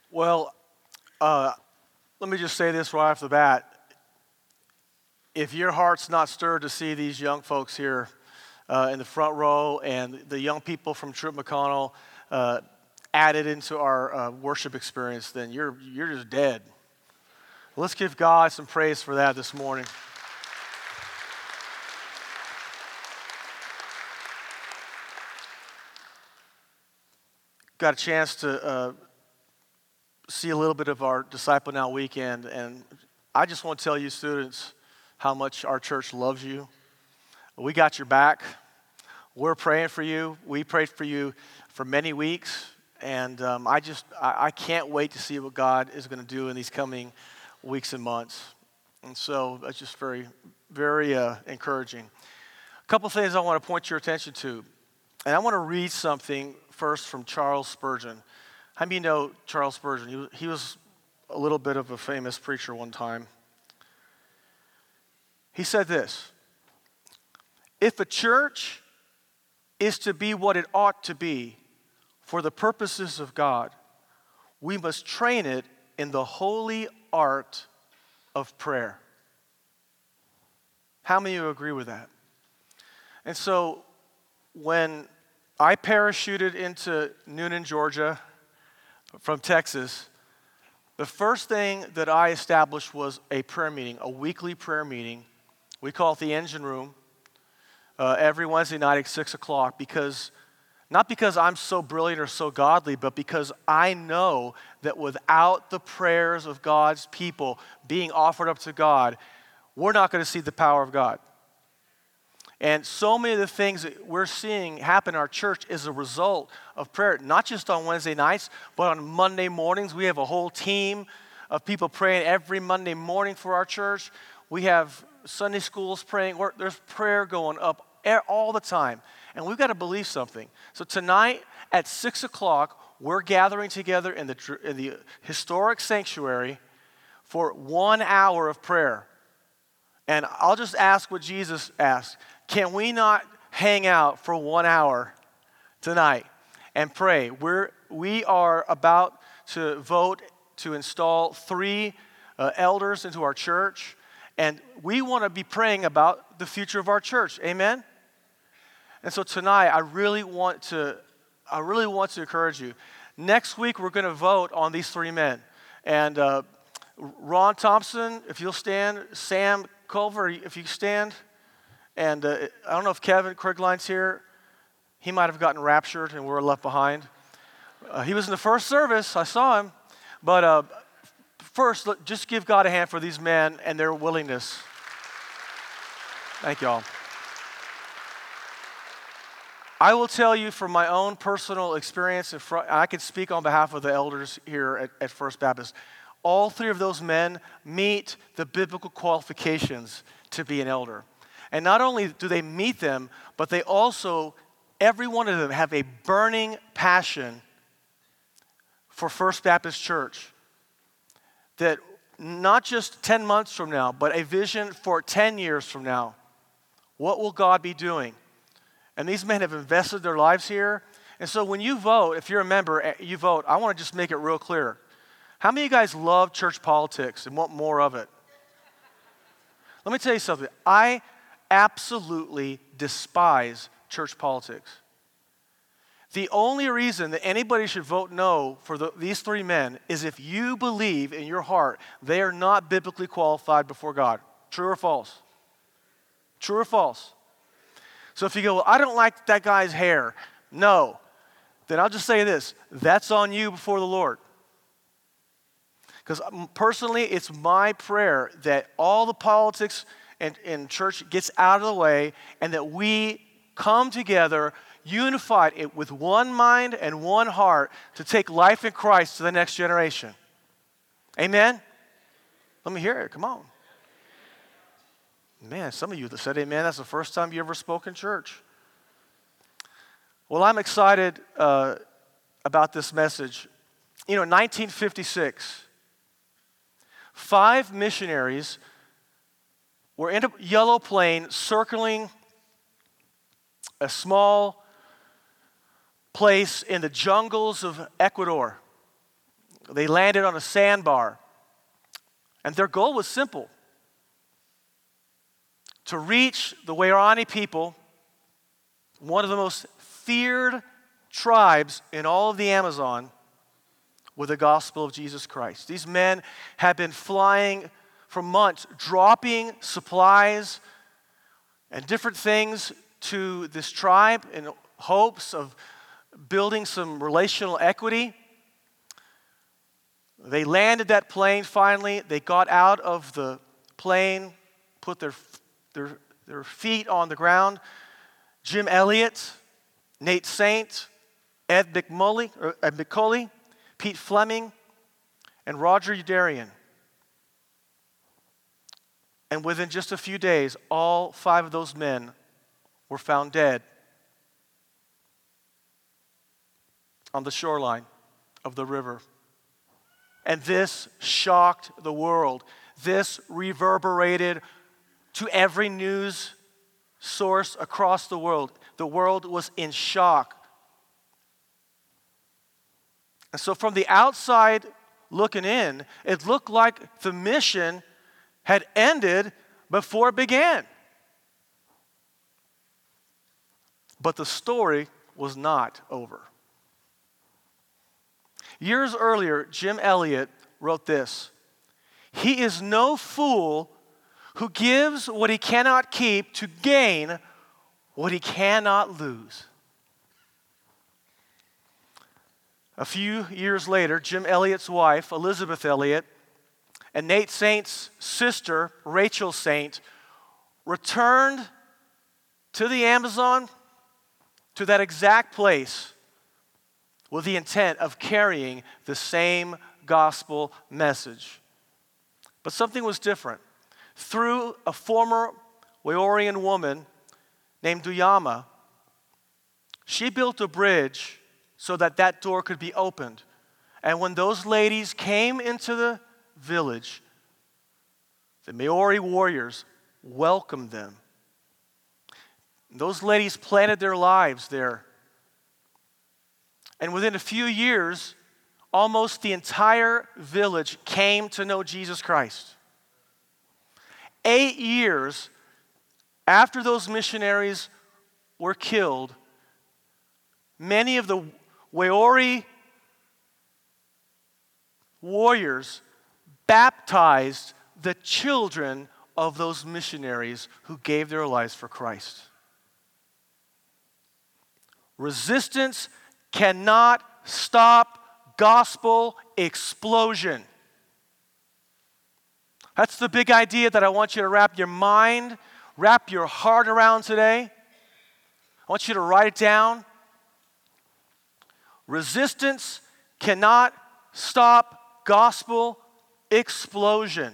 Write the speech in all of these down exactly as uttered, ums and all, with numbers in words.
Well, uh, let me just say this right off the bat. If your heart's not stirred to see these young folks here uh, in the front row and the young people from Troop McConnell uh, added into our uh, worship experience, then you're you're just dead. Let's give God some praise for that this morning. Got a chance to uh, see a little bit of our Disciple Now weekend, and I just want to tell you students how much our church loves you. We got your back. We're praying for you. We prayed for you for many weeks, and um, I just I, I can't wait to see what God is going to do in these coming weeks and months. And so that's just very, very uh, encouraging. A couple things I want to point your attention to, and I want to read something first from Charles Spurgeon. How many of you know Charles Spurgeon? He was, he was a little bit of a famous preacher one time. He said this: if a church is to be what it ought to be for the purposes of God, we must train it in the holy art of prayer. How many of you agree with that? And so when I parachuted into Newnan, Georgia from Texas, the first thing that I established was a prayer meeting, a weekly prayer meeting. We call it the Engine Room, uh, every Wednesday night at six o'clock, because, not because I'm so brilliant or so godly, but because I know that without the prayers of God's people being offered up to God, we're not going to see the power of God. And so many of the things that we're seeing happen in our church is a result of prayer, not just on Wednesday nights, but on Monday mornings. We have a whole team of people praying every Monday morning for our church. We have Sunday schools praying. We're, there's prayer going up all the time. And we've got to believe something. So tonight at six o'clock, we're gathering together in the, in the historic sanctuary for one hour of prayer. And I'll just ask what Jesus asked. Can we not hang out for one hour tonight and pray? We're, we are about to vote to install three uh, elders into our church, and we want to be praying about the future of our church. Amen? And so tonight, I really want to, I really want to encourage you. Next week, we're going to vote on these three men. And uh, Ron Thompson, if you'll stand, Sam Culver, if you stand, and uh, I don't know if Kevin Krigline's here. He might have gotten raptured and we're left behind. Uh, he was in the first service. I saw him. But uh, first, let, just give God a hand for these men and their willingness. Thank you all. I will tell you from my own personal experience, in front, I can speak on behalf of the elders here at, at First Baptist. All three of those men meet the biblical qualifications to be an elder. And not only do they meet them, but they also, every one of them, have a burning passion for First Baptist Church. That not just ten months from now, but a vision for ten years from now. What will God be doing? And these men have invested their lives here. And so when you vote, if you're a member, you vote, I want to just make it real clear. How many of you guys love church politics and want more of it? Let me tell you something. I absolutely despise church politics. The only reason that anybody should vote no for the, these three men is if you believe in your heart they are not biblically qualified before God. True or false? True or false? So if you go, well, I don't like that guy's hair. No. Then I'll just say this. That's on you before the Lord. Because personally, it's my prayer that all the politics in, in church gets out of the way and that we come together, unified it with one mind and one heart to take life in Christ to the next generation. Amen? Let me hear it. Come on. Man, some of you that said amen, that's the first time you ever spoke in church. Well, I'm excited uh, about this message. You know, in nineteen fifty-six, five missionaries were in a yellow plane circling a small place in the jungles of Ecuador. They landed on a sandbar. And their goal was simple: to reach the Waorani people, one of the most feared tribes in all of the Amazon, with the gospel of Jesus Christ. These men had been flying for months, dropping supplies and different things to this tribe in hopes of building some relational equity. They landed that plane finally. They got out of the plane, put their, their, their feet on the ground. Jim Elliot, Nate Saint, Ed McMully, or Ed McCulley, Pete Fleming, and Roger Udarian. And within just a few days, all five of those men were found dead on the shoreline of the river. And this shocked the world. This reverberated to every news source across the world. The world was in shock. And so from the outside looking in, it looked like the mission had ended before it began. But the story was not over. Years earlier, Jim Elliot wrote this: "He is no fool who gives what he cannot keep to gain what he cannot lose." A few years later, Jim Elliot's wife, Elizabeth Elliot, and Nate Saint's sister, Rachel Saint, returned to the Amazon, to that exact place, with the intent of carrying the same gospel message. But something was different. Through a former Waorian woman named Duyama, she built a bridge so that that door could be opened. And when those ladies came into the village, the Maori warriors welcomed them. Those ladies planted their lives there. And within a few years, almost the entire village came to know Jesus Christ. Eight years after those missionaries were killed, many of the Waori warriors baptized the children of those missionaries who gave their lives for Christ. Resistance cannot stop gospel explosion. That's the big idea that I want you to wrap your mind, wrap your heart around today. I want you to write it down. Resistance cannot stop gospel explosion.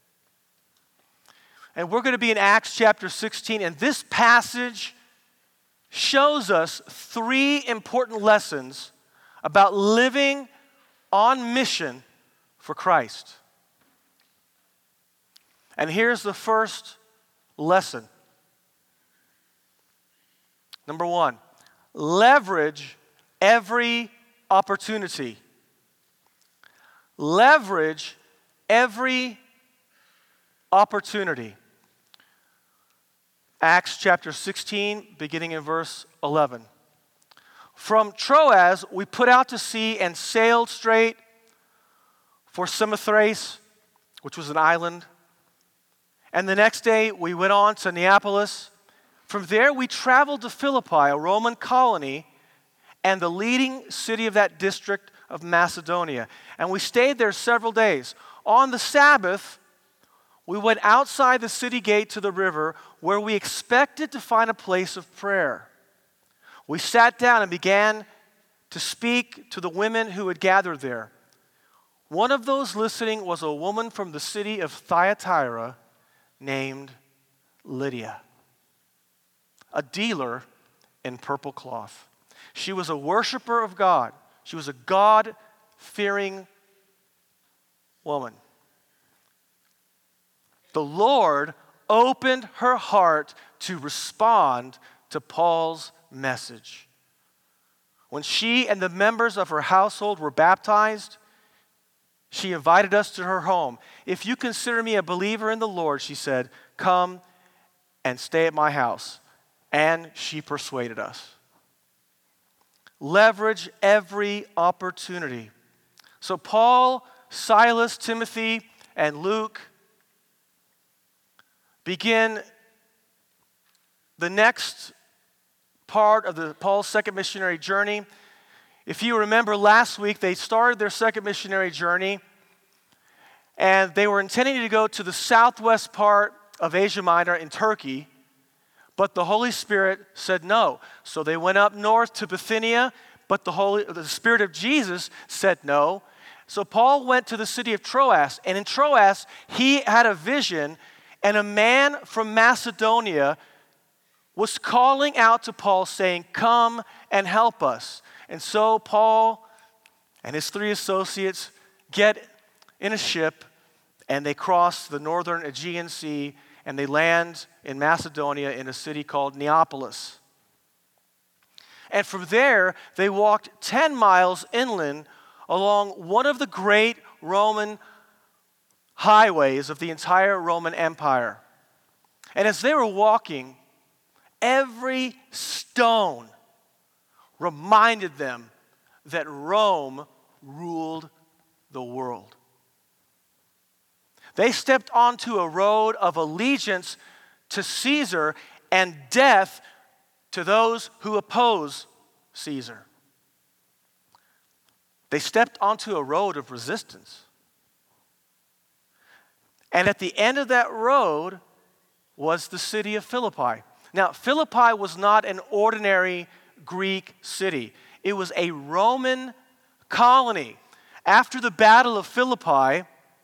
And we're going to be in Acts chapter sixteen, and this passage shows us three important lessons about living on mission for Christ. And here's the first lesson. Number one, leverage every opportunity. Leverage every opportunity. Acts chapter sixteen, beginning in verse eleven. From Troas, we put out to sea and sailed straight for Samothrace, which was an island. And the next day, we went on to Neapolis. From there, we traveled to Philippi, a Roman colony, and the leading city of that district of Macedonia. And we stayed there several days. On the Sabbath, we went outside the city gate to the river, where we expected to find a place of prayer. We sat down and began to speak to the women who had gathered there. One of those listening was a woman from the city of Thyatira named Lydia, a dealer in purple cloth. She was a worshiper of God. She was a God-fearing woman. The Lord opened her heart to respond to Paul's message. When she and the members of her household were baptized, She invited us to her home. "If you consider me a believer in the Lord," she said, "come and stay at my house." And she persuaded us. Leverage every opportunity. So Paul, Silas, Timothy, and Luke begin the next part of the Paul's second missionary journey. If you remember last week, they started their second missionary journey, and they were intending to go to the southwest part of Asia Minor in Turkey, but the Holy Spirit said no. So they went up north to Bithynia, but the Holy, the Spirit of Jesus said no. So Paul went to the city of Troas, and in Troas, he had a vision, and a man from Macedonia was calling out to Paul saying, "Come and help us." And so Paul and his three associates get in a ship, and they cross the northern Aegean Sea, and they land in Macedonia in a city called Neapolis. And from there, they walked ten miles inland along one of the great Roman highways of the entire Roman Empire. And as they were walking, every stone reminded them that Rome ruled the world. They stepped onto a road of allegiance to Caesar and death to those who oppose Caesar. They stepped onto a road of resistance. And at the end of that road was the city of Philippi. Now, Philippi was not an ordinary Greek city. It was a Roman colony. After the Battle of Philippi,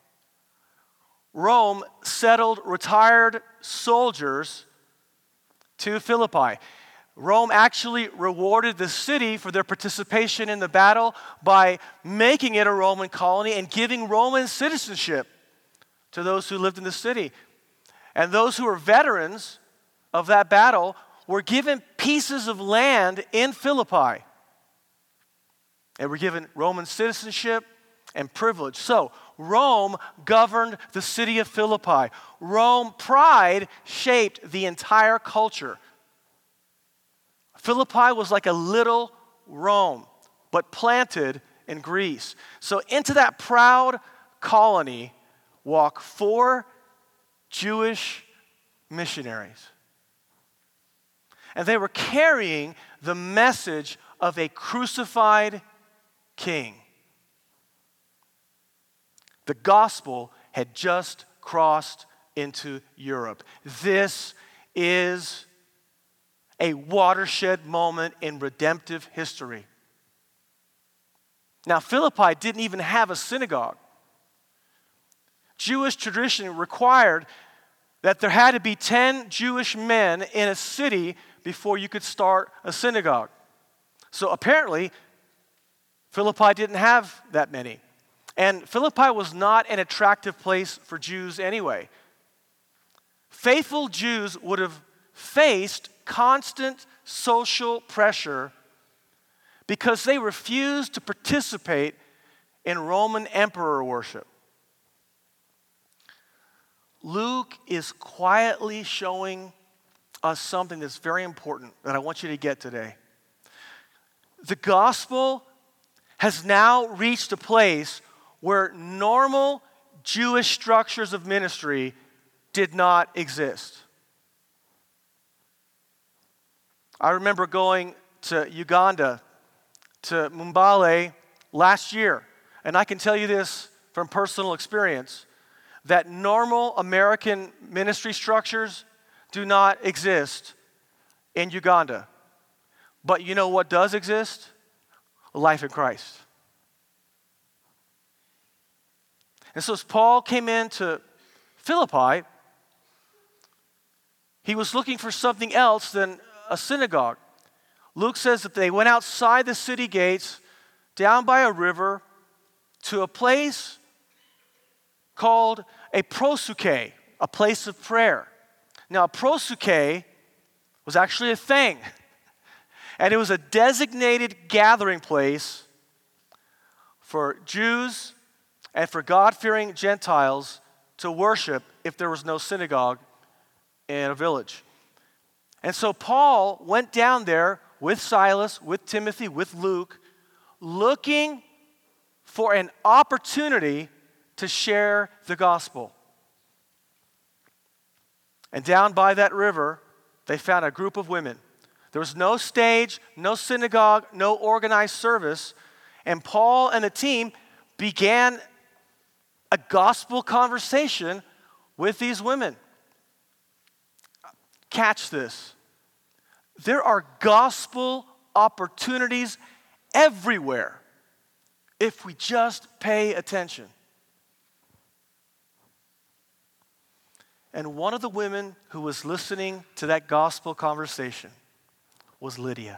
Rome settled retired soldiers to Philippi. Rome actually rewarded the city for their participation in the battle by making it a Roman colony and giving Roman citizenship to those who lived in the city. And those who were veterans of that battle were given pieces of land in Philippi. They were given Roman citizenship and privilege. So, Rome governed the city of Philippi. Rome pride shaped the entire culture. Philippi was like a little Rome, but planted in Greece. So into that proud colony walk four Jewish missionaries. And they were carrying the message of a crucified king. The gospel had just crossed into Europe. This is a watershed moment in redemptive history. Now, Philippi didn't even have a synagogue. Jewish tradition required that there had to be ten Jewish men in a city before you could start a synagogue. So apparently, Philippi didn't have that many. And Philippi was not an attractive place for Jews anyway. Faithful Jews would have faced constant social pressure because they refused to participate in Roman emperor worship. Luke is quietly showing us something that's very important that I want you to get today. The gospel has now reached a place where normal Jewish structures of ministry did not exist. I remember going to Uganda, to Mbale last year, and I can tell you this from personal experience, that normal American ministry structures do not exist in Uganda. But you know what does exist? Life in Christ. And so as Paul came into Philippi, he was looking for something else than a synagogue. Luke says that they went outside the city gates, down by a river, to a place called a prosuke, a place of prayer. Now, a prosuke was actually a thing, and it was a designated gathering place for Jews and for God-fearing Gentiles to worship if there was no synagogue in a village. And so Paul went down there with Silas, with Timothy, with Luke, looking for an opportunity to share the gospel. And down by that river, they found a group of women. There was no stage, no synagogue, no organized service, and Paul and the team began a gospel conversation with these women. Catch this. There are gospel opportunities everywhere if we just pay attention. And one of the women who was listening to that gospel conversation was Lydia.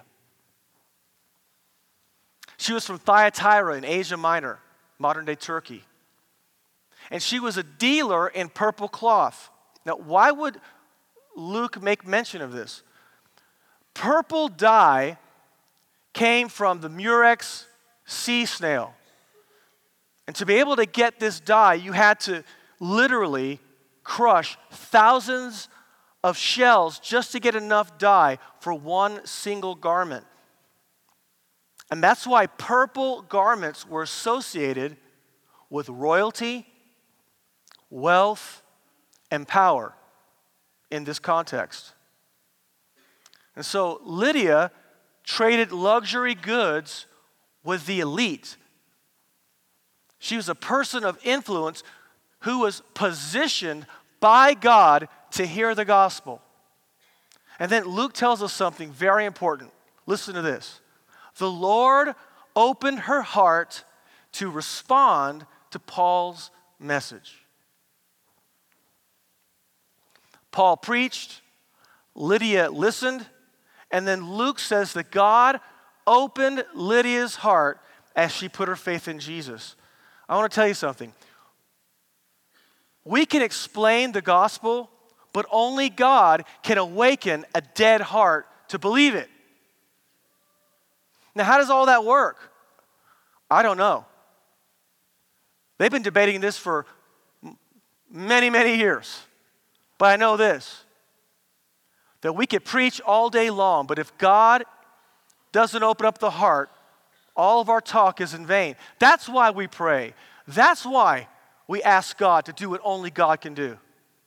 She was from Thyatira in Asia Minor, modern-day Turkey. And she was a dealer in purple cloth. Now, why would Luke make mention of this? Purple dye came from the murex sea snail. And to be able to get this dye, you had to literally crush thousands of shells just to get enough dye for one single garment. And that's why purple garments were associated with royalty, wealth, and power in this context. And so Lydia traded luxury goods with the elite. She was a person of influence who was positioned by God to hear the gospel. And then Luke tells us something very important. Listen to this. The Lord opened her heart to respond to Paul's message. Paul preached, Lydia listened, and then Luke says that God opened Lydia's heart as she put her faith in Jesus. I want to tell you something. We can explain the gospel, but only God can awaken a dead heart to believe it. Now, how does all that work? I don't know. They've been debating this for many, many years. But I know this, that we could preach all day long, but if God doesn't open up the heart, all of our talk is in vain. That's why we pray. That's why we ask God to do what only God can do.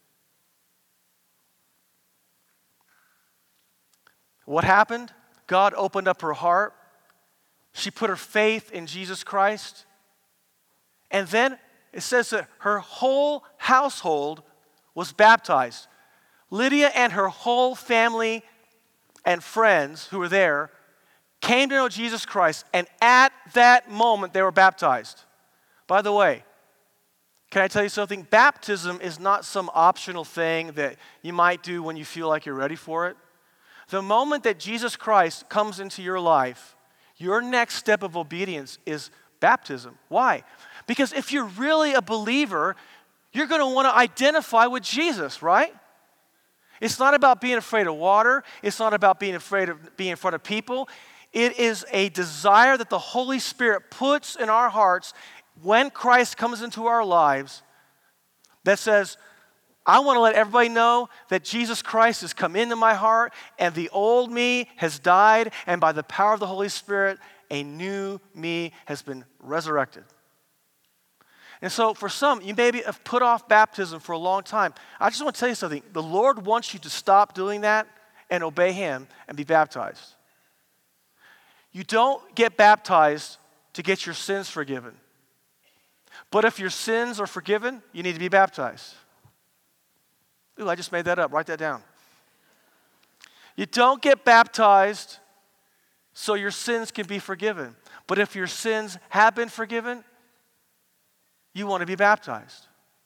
What happened? God opened up her heart. She put her faith in Jesus Christ. And then it says that her whole household was baptized. Lydia and her whole family and friends who were there came to know Jesus Christ, and at that moment they were baptized. By the way, can I tell you something? Baptism is not some optional thing that you might do when you feel like you're ready for it. The moment that Jesus Christ comes into your life, your next step of obedience is baptism. Why? Because if you're really a believer, you're going to want to identify with Jesus, right? It's not about being afraid of water. It's not about being afraid of being in front of people. It is a desire that the Holy Spirit puts in our hearts when Christ comes into our lives that says, I want to let everybody know that Jesus Christ has come into my heart and the old me has died, and by the power of the Holy Spirit, a new me has been resurrected. And so for some, you maybe have put off baptism for a long time. I just want to tell you something. The Lord wants you to stop doing that and obey Him and be baptized. You don't get baptized to get your sins forgiven. But if your sins are forgiven, you need to be baptized. Ooh, I just made that up. Write that down. You don't get baptized so your sins can be forgiven. But if your sins have been forgiven, you want to be baptized.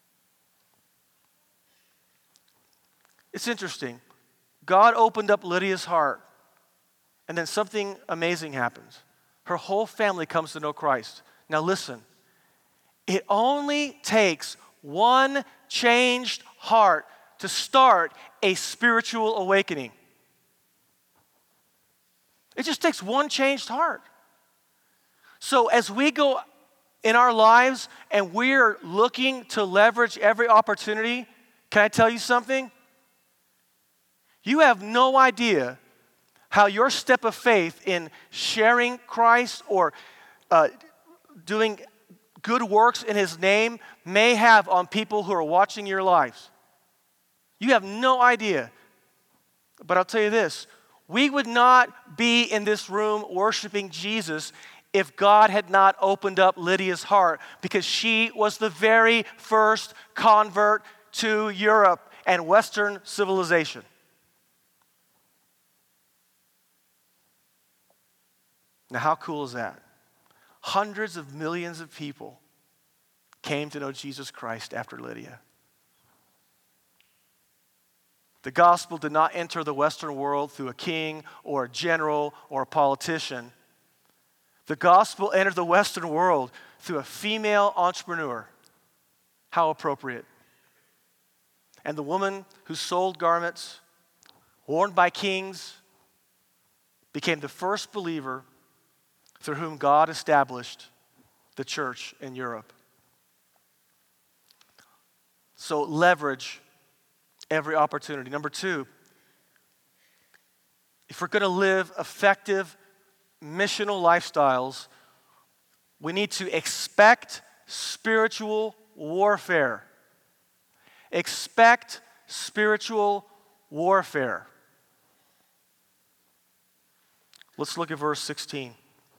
It's interesting. God opened up Lydia's heart, and then something amazing happens. Her whole family comes to know Christ. Now listen, it only takes one changed heart to start a spiritual awakening. It just takes one changed heart. So as we go in our lives and we're looking to leverage every opportunity, can I tell you something? You have no idea how your step of faith in sharing Christ or uh, doing good works in His name may have on people who are watching your lives. You have no idea. But I'll tell you this, we would not be in this room worshiping Jesus if God had not opened up Lydia's heart, because she was the very first convert to Europe and Western civilization. Now, how cool is that? Hundreds of millions of people came to know Jesus Christ after Lydia. The gospel did not enter the Western world through a king or a general or a politician. The gospel entered the Western world through a female entrepreneur. How appropriate. And the woman who sold garments worn by kings became the first believer through whom God established the church in Europe. So leverage every opportunity. Number two, if we're going to live effective missional lifestyles, we need to expect spiritual warfare. Expect spiritual warfare. Let's look at verse sixteen.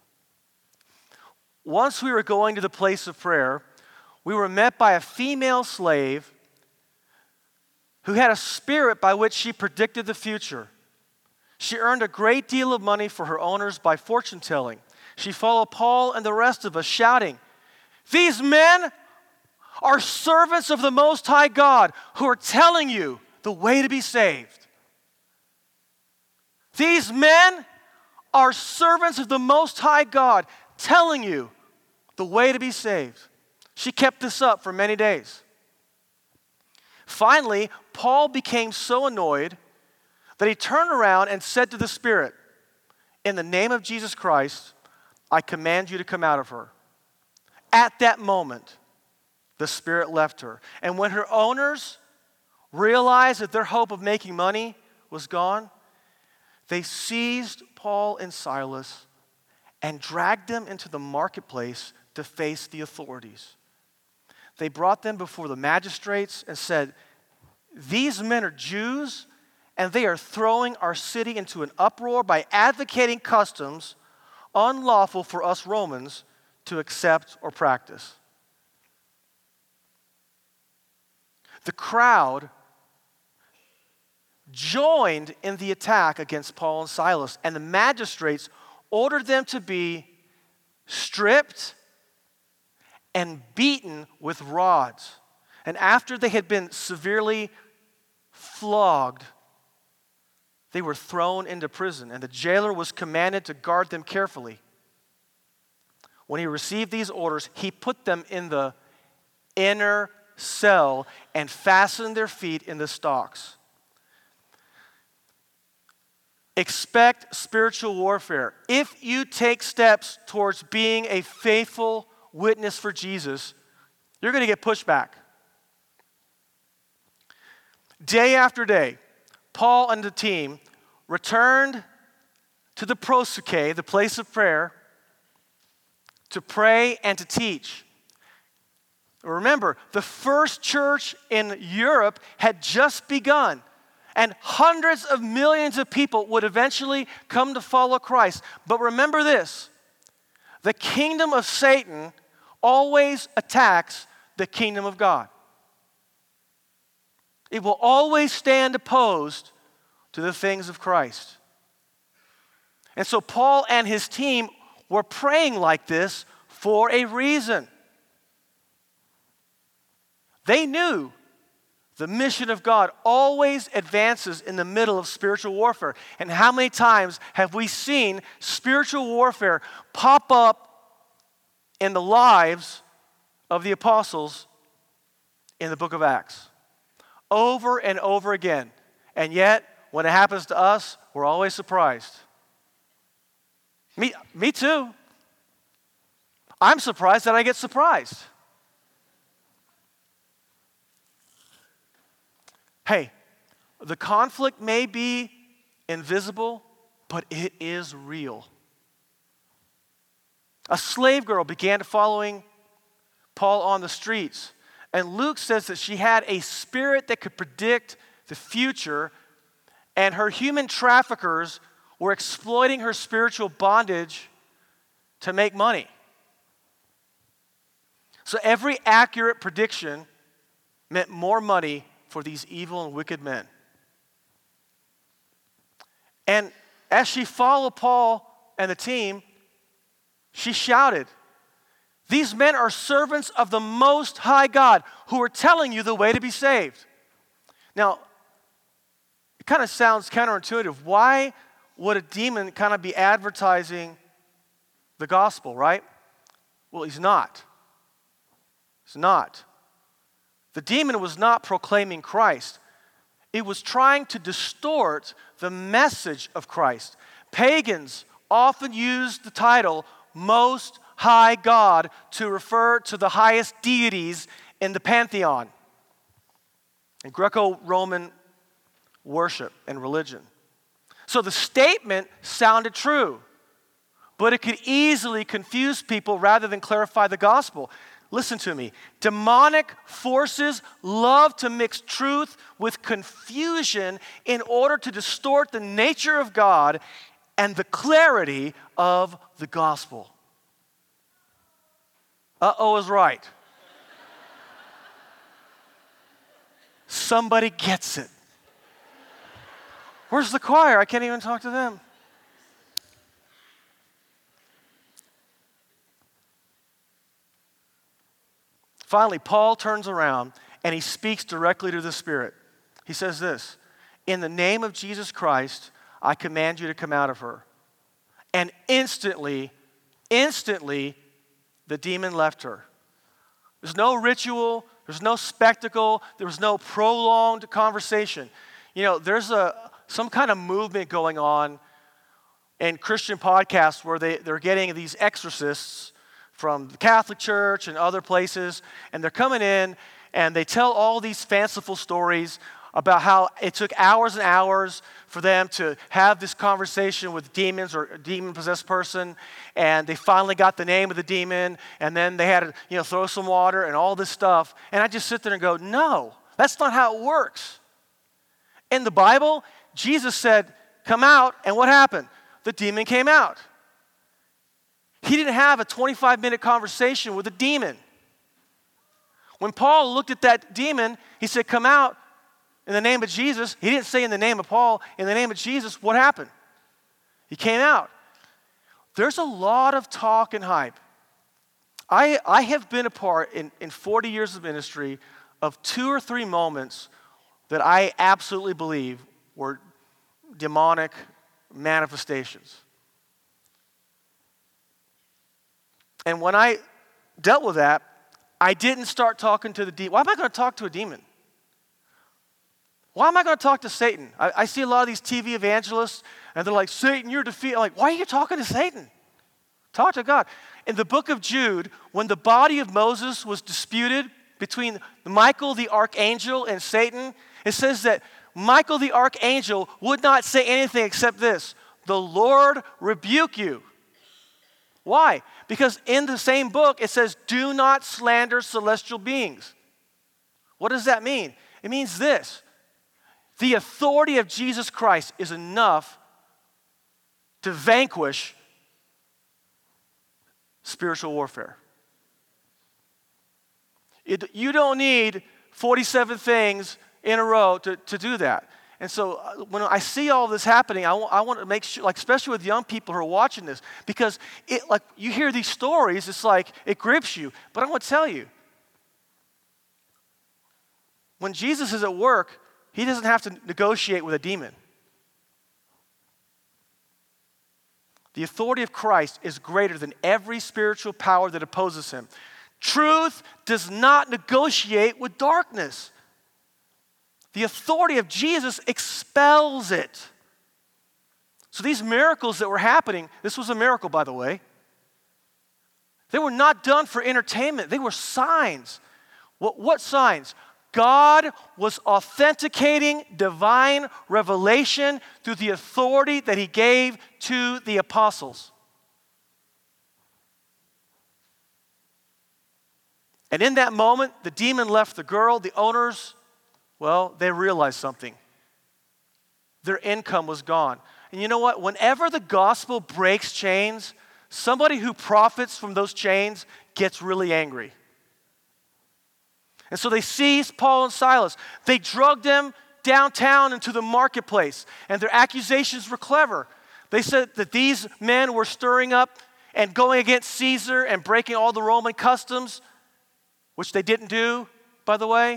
Once we were going to the place of prayer, we were met by a female slave who had a spirit by which she predicted the future. She earned a great deal of money for her owners by fortune telling. She followed Paul and the rest of us, shouting, "These men are servants of the Most High God who are telling you the way to be saved." These men are servants of the Most High God telling you the way to be saved. She kept this up for many days. Finally, Paul became so annoyed that he turned around and said to the Spirit, "In the name of Jesus Christ, I command you to come out of her." At that moment, the Spirit left her. And when her owners realized that their hope of making money was gone, they seized Paul and Silas and dragged them into the marketplace to face the authorities. They brought them before the magistrates and said, "These men are Jews, and they are throwing our city into an uproar by advocating customs unlawful for us Romans to accept or practice." The crowd joined in the attack against Paul and Silas, and the magistrates ordered them to be stripped and beaten with rods. And after they had been severely flogged, they were thrown into prison, and the jailer was commanded to guard them carefully. When he received these orders, he put them in the inner cell and fastened their feet in the stocks. Expect spiritual warfare. If you take steps towards being a faithful witness for Jesus, you're going to get pushback. Day after day, Paul and the team returned to the prosuke, the place of prayer, to pray and to teach. Remember, the first church in Europe had just begun, and hundreds of millions of people would eventually come to follow Christ. But remember this, the kingdom of Satan always attacks the kingdom of God. It will always stand opposed to the things of Christ. And so Paul and his team were praying like this for a reason. They knew the mission of God always advances in the middle of spiritual warfare. And how many times have we seen spiritual warfare pop up in the lives of the apostles in the book of Acts? Over and over again. And yet, when it happens to us, we're always surprised. Me, me too. I'm surprised that I get surprised. Hey, the conflict may be invisible, but it is real. A slave girl began following Paul on the streets, and Luke says that she had a spirit that could predict the future, and her human traffickers were exploiting her spiritual bondage to make money. So every accurate prediction meant more money for these evil and wicked men. And as she followed Paul and the team, she shouted, "These men are servants of the Most High God who are telling you the way to be saved." Now, it kind of sounds counterintuitive. Why would a demon kind of be advertising the gospel, right? Well, he's not. He's not. The demon was not proclaiming Christ. It was trying to distort the message of Christ. Pagans often used the title Most High God to refer to the highest deities in the pantheon, in Greco-Roman worship and religion. So the statement sounded true, but it could easily confuse people rather than clarify the gospel. Listen to me. Demonic forces love to mix truth with confusion in order to distort the nature of God and the clarity of the gospel. Uh-oh is right. Somebody gets it. Where's the choir? I can't even talk to them. Finally, Paul turns around and he speaks directly to the Spirit. He says this, "In the name of Jesus Christ, I command you to come out of her." And instantly, instantly, the demon left her. There's no ritual, there's no spectacle, there was no prolonged conversation. You know, there's a some kind of movement going on in Christian podcasts where they, they're getting these exorcists from the Catholic Church and other places, and they're coming in and they tell all these fanciful stories about how it took hours and hours for them to have this conversation with demons or a demon-possessed person, and they finally got the name of the demon, and then they had to, you know, throw some water and all this stuff. And I just sit there and go, no, that's not how it works. In the Bible, Jesus said, "Come out," and what happened? The demon came out. He didn't have a twenty-five minute conversation with a demon. When Paul looked at that demon, he said, "Come out in the name of Jesus." He didn't say in the name of Paul, in the name of Jesus. What happened? He came out. There's a lot of talk and hype. I, I have been a part in, in forty years of ministry of two or three moments that I absolutely believe were demonic manifestations. And when I dealt with that, I didn't start talking to the demon. Why am I going to talk to a demon? Why am I going to talk to Satan? I, I see a lot of these T V evangelists, and they're like, "Satan, you're defeated." I'm like, why are you talking to Satan? Talk to God. In the book of Jude, when the body of Moses was disputed between Michael the archangel and Satan, it says that Michael the archangel would not say anything except this: "The Lord rebuke you." Why? Because in the same book, it says, "Do not slander celestial beings." What does that mean? It means this: the authority of Jesus Christ is enough to vanquish spiritual warfare. It, you don't need forty-seven things in a row to, to do that. And so uh, when I see all this happening, I, w- I want to make sure, like especially with young people who are watching this, because it, like you hear these stories, it's like it grips you. But I want to tell you, when Jesus is at work, he doesn't have to negotiate with a demon. The authority of Christ is greater than every spiritual power that opposes him. Truth does not negotiate with darkness. The authority of Jesus expels it. So these miracles that were happening, this was a miracle, by the way. They were not done for entertainment. They were signs. What, what signs? God was authenticating divine revelation through the authority that he gave to the apostles. And in that moment, the demon left the girl. The owners, well, they realized something. Their income was gone. And you know what? Whenever the gospel breaks chains, somebody who profits from those chains gets really angry. And so they seized Paul and Silas. They drugged them downtown into the marketplace. And their accusations were clever. They said that these men were stirring up and going against Caesar and breaking all the Roman customs, which they didn't do, by the way.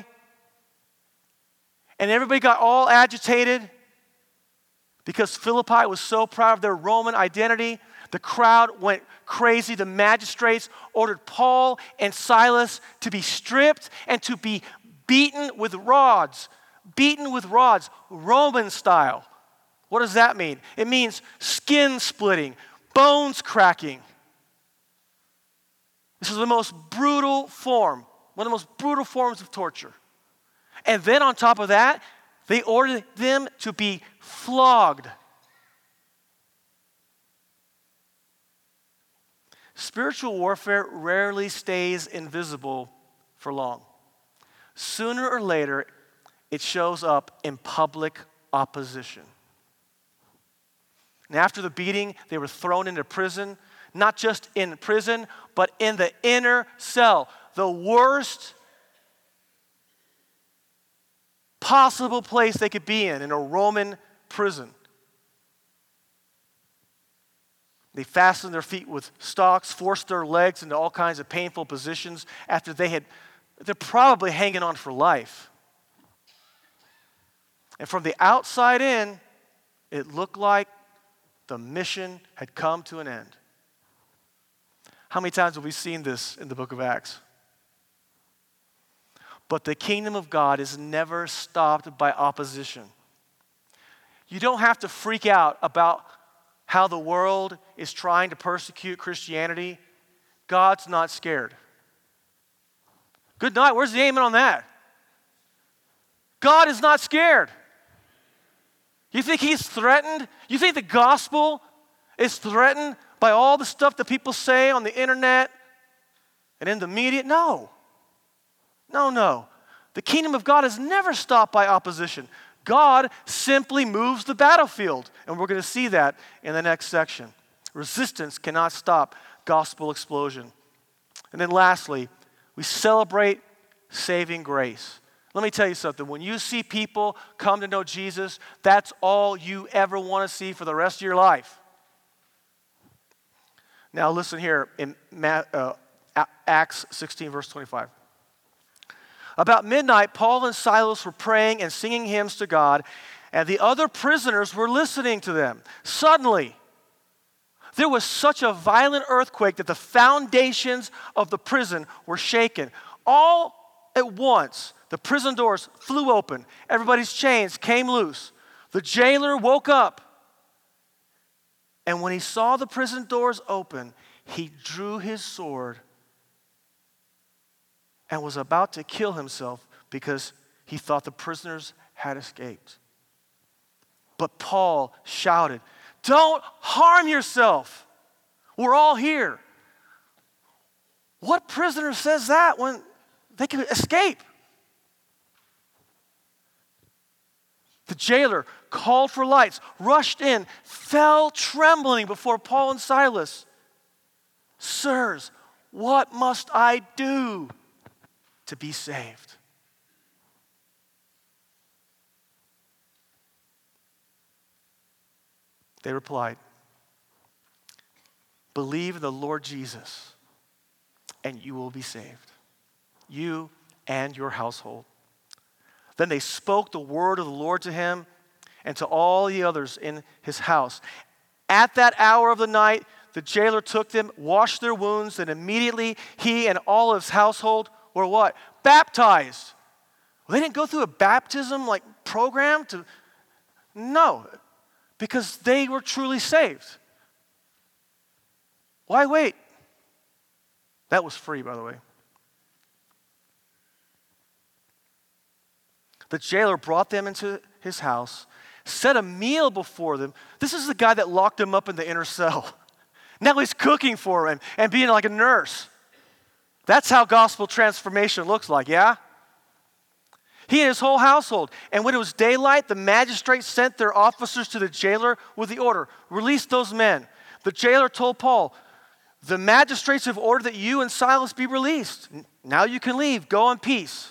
And everybody got all agitated because Philippi was so proud of their Roman identity. The crowd went crazy. The magistrates ordered Paul and Silas to be stripped and to be beaten with rods. Beaten with rods, Roman style. What does that mean? It means skin splitting, bones cracking. This is the most brutal form, one of the most brutal forms of torture. And then on top of that, they ordered them to be flogged. Spiritual warfare rarely stays invisible for long. Sooner or later, it shows up in public opposition. And after the beating, they were thrown into prison, not just in prison, but in the inner cell, the worst possible place they could be in, in a Roman prison. They fastened their feet with stocks, forced their legs into all kinds of painful positions after they had, they're probably hanging on for life. And from the outside in, it looked like the mission had come to an end. How many times have we seen this in the book of Acts? But the kingdom of God is never stopped by opposition. You don't have to freak out about how the world is trying to persecute Christianity. God's not scared. Good night. Where's the amen on that? God is not scared. You think he's threatened? You think the gospel is threatened by all the stuff that people say on the internet and in the media? No. No, no. The kingdom of God is never stopped by opposition. God simply moves the battlefield, and we're going to see that in the next section. Resistance cannot stop gospel explosion. And then lastly, we celebrate saving grace. Let me tell you something. When you see people come to know Jesus, that's all you ever want to see for the rest of your life. Now listen here in uh, Acts sixteen, verse twenty-five. About midnight, Paul and Silas were praying and singing hymns to God, and the other prisoners were listening to them. Suddenly, there was such a violent earthquake that the foundations of the prison were shaken. All at once, the prison doors flew open. Everybody's chains came loose. The jailer woke up. And when he saw the prison doors open, he drew his sword and was about to kill himself because he thought the prisoners had escaped. But Paul shouted, "Don't harm yourself. We're all here." What prisoner says that when they can escape? The jailer called for lights, rushed in, fell trembling before Paul and Silas. "Sirs, what must I do to be saved?" They replied, "Believe in the Lord Jesus, and you will be saved, you and your household." Then they spoke the word of the Lord to him and to all the others in his house. At that hour of the night, the jailer took them, washed their wounds, and immediately he and all of his household were what? Baptized. Well, they didn't go through a baptism like program to, no, because they were truly saved. Why wait? That was free, by the way. The jailer brought them into his house, set a meal before them. This is the guy that locked him up in the inner cell. Now he's cooking for him and being like a nurse. That's how gospel transformation looks like, yeah? He and his whole household. And when it was daylight, the magistrates sent their officers to the jailer with the order, release those men. The jailer told Paul, the magistrates have ordered that you and Silas be released. Now you can leave. Go in peace.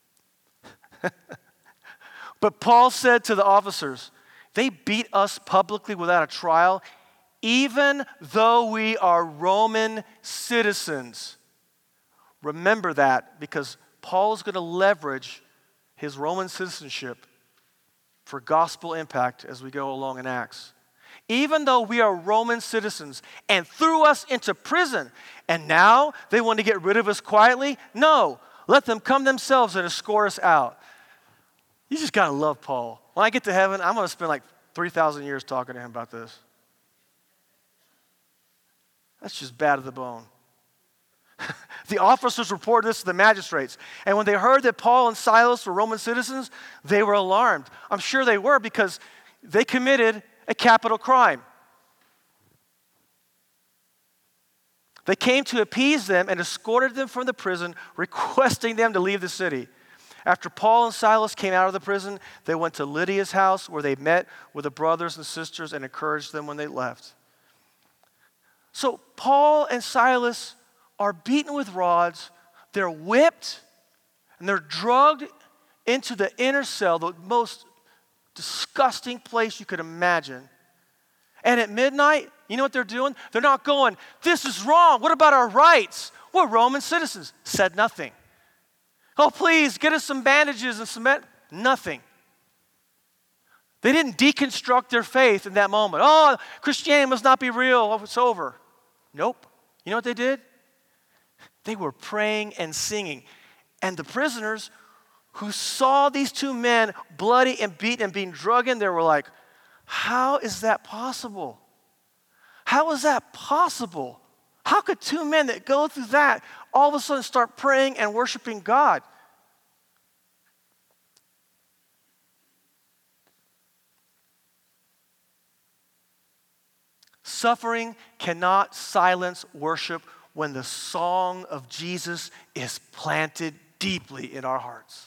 But Paul said to the officers, they beat us publicly without a trial, even though we are Roman citizens. Remember that, because Paul is going to leverage his Roman citizenship for gospel impact as we go along in Acts. Even though we are Roman citizens and threw us into prison, and now they want to get rid of us quietly? No, let them come themselves and escort us out. You just got to love Paul. When I get to heaven, I'm going to spend like three thousand years talking to him about this. That's just bad to the bone. The officers reported this to the magistrates. And when they heard that Paul and Silas were Roman citizens, they were alarmed. I'm sure they were, because they committed a capital crime. They came to appease them and escorted them from the prison, requesting them to leave the city. After Paul and Silas came out of the prison, they went to Lydia's house, where they met with the brothers and sisters and encouraged them when they left. So Paul and Silas are beaten with rods, they're whipped, and they're drugged into the inner cell, the most disgusting place you could imagine. And at midnight, you know what they're doing? They're not going, this is wrong, what about our rights? We're Roman citizens. Said nothing. Oh, please, get us some bandages and cement. Nothing. They didn't deconstruct their faith in that moment. Oh, Christianity must not be real. Oh, it's over. Nope. You know what they did? They were praying and singing. And the prisoners who saw these two men bloody and beaten and being drugged in, they were like, how is that possible? How is that possible? How could two men that go through that all of a sudden start praying and worshiping God? Suffering cannot silence worship when the song of Jesus is planted deeply in our hearts.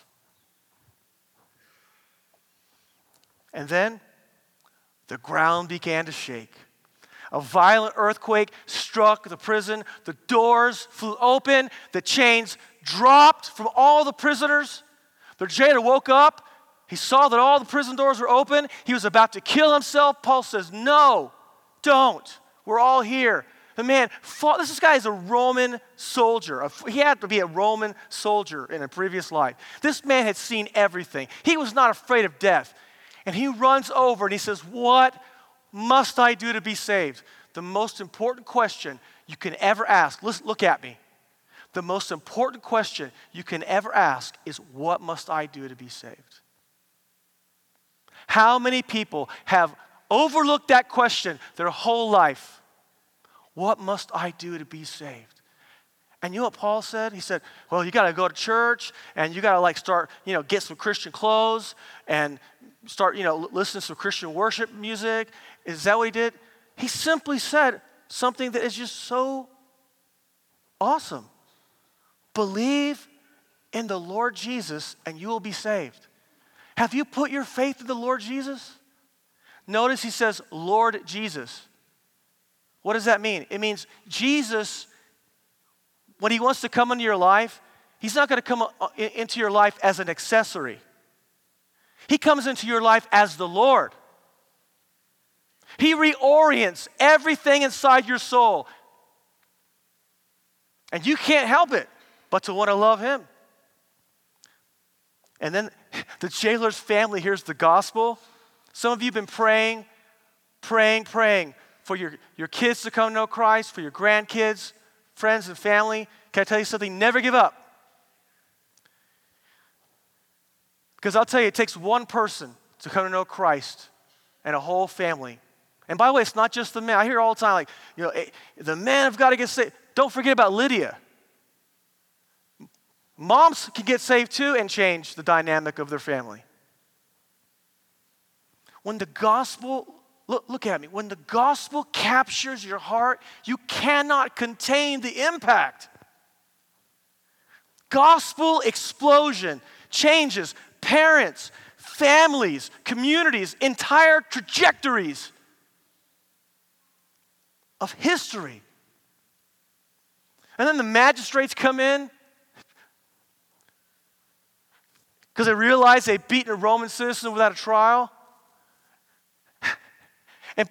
And then the ground began to shake. A violent earthquake struck the prison. The doors flew open. The chains dropped from all the prisoners. The jailer woke up. He saw that all the prison doors were open. He was about to kill himself. Paul says, no, don't. We're all here. The man fought. This guy is a Roman soldier. He had to be a Roman soldier in a previous life. This man had seen everything. He was not afraid of death. And he runs over and he says, what must I do to be saved? The most important question you can ever ask, listen, look at me. The most important question you can ever ask is, what must I do to be saved? How many people have overlooked that question their whole life? What must I do to be saved? And you know what Paul said? He said, well, you got to go to church and you got to like start, you know, get some Christian clothes and start, you know, listen to some Christian worship music. Is that what he did? He simply said something that is just so awesome. Believe in the Lord Jesus and you will be saved. Have you put your faith in the Lord Jesus? Notice he says, Lord Jesus. What does that mean? It means Jesus, when he wants to come into your life, he's not going to come into your life as an accessory. He comes into your life as the Lord. He reorients everything inside your soul. And you can't help it but to want to love him. And then the jailer's family hears the gospel. Some of you have been praying, praying, praying for your, your kids to come to know Christ, for your grandkids, friends and family. Can I tell you something? Never give up. Because I'll tell you, it takes one person to come to know Christ and a whole family. And by the way, it's not just the men. I hear all the time, like, you know, the men have got to get saved. Don't forget about Lydia. Moms can get saved too and change the dynamic of their family. When the gospel, look, look at me, when the gospel captures your heart, you cannot contain the impact. Gospel explosion changes parents, families, communities, entire trajectories of history. And then the magistrates come in because they realize they've beaten a Roman citizen without a trial. And,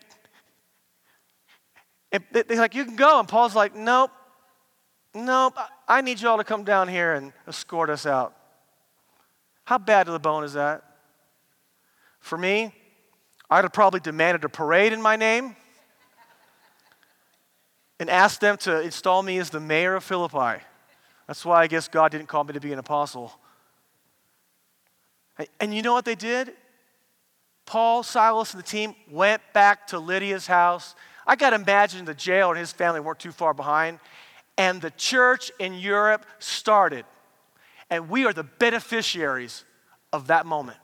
and they're like, you can go. And Paul's like, nope, nope, I need you all to come down here and escort us out. How bad to the bone is that? For me, I'd have probably demanded a parade in my name and asked them to install me as the mayor of Philippi. That's why I guess God didn't call me to be an apostle. And you know what they did? Paul, Silas, and the team went back to Lydia's house. I got to imagine the jail and his family weren't too far behind. And the church in Europe started. And we are the beneficiaries of that moment.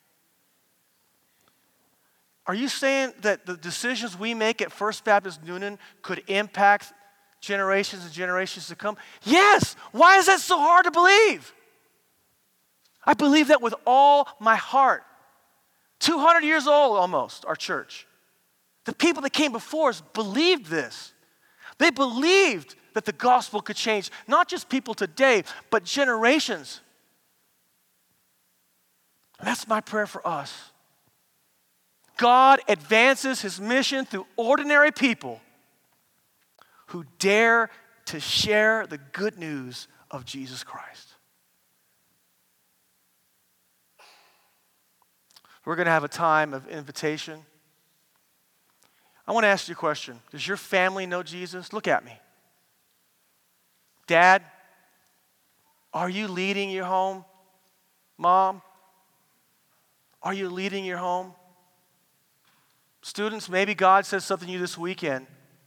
Are you saying that the decisions we make at First Baptist Newnan could impact generations and generations to come? Yes! Why is that so hard to believe? I believe that with all my heart. two hundred years old almost, our church. The people that came before us believed this. They believed that the gospel could change not just people today, but generations. And that's my prayer for us. God advances his mission through ordinary people who dare to share the good news of Jesus Christ. We're going to have a time of invitation. I want to ask you a question. Does your family know Jesus? Look at me. Dad, are you leading your home? Mom, are you leading your home? Students, maybe God says something to you this weekend.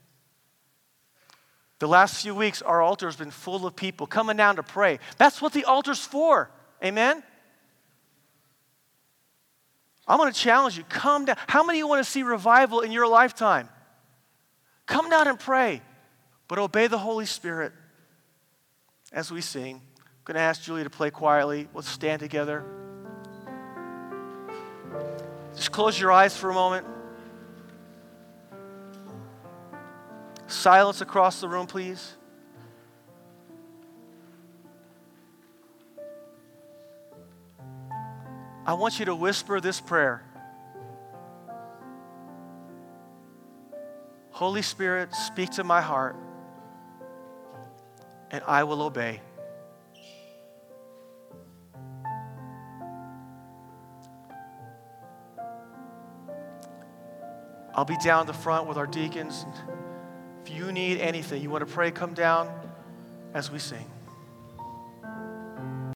The last few weeks, our altar has been full of people coming down to pray. That's what the altar's for. Amen? I'm going to challenge you. Come down. How many of you want to see revival in your lifetime? Come down and pray, but obey the Holy Spirit as we sing. I'm going to ask Julie to play quietly. Let's stand together. Just close your eyes for a moment. Silence across the room, please. I want you to whisper this prayer. Holy Spirit, speak to my heart, and I will obey. I'll be down the front with our deacons. If you need anything, you want to pray, come down as we sing.